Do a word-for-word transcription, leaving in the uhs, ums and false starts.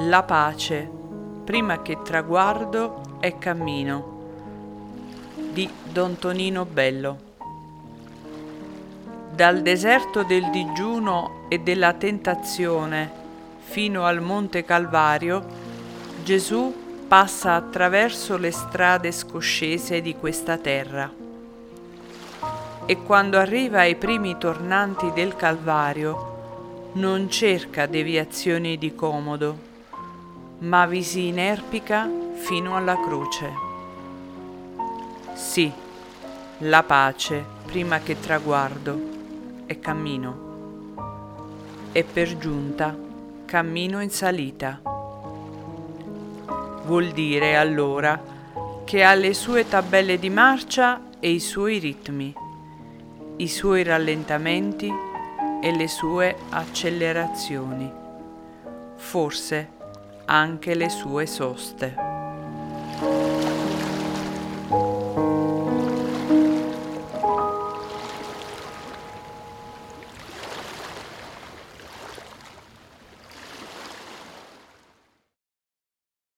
La pace, prima che traguardo è cammino, di Don Tonino Bello. Dal deserto del digiuno e della tentazione fino al Monte Calvario, Gesù passa attraverso le strade scoscese di questa terra. E quando arriva ai primi tornanti del Calvario, non cerca deviazioni di comodo, ma vi si inerpica fino alla croce. Sì, la pace, prima che traguardo, è cammino. E per giunta, cammino in salita. Vuol dire allora che ha le sue tabelle di marcia e i suoi ritmi, i suoi rallentamenti e le sue accelerazioni, forse anche le sue soste.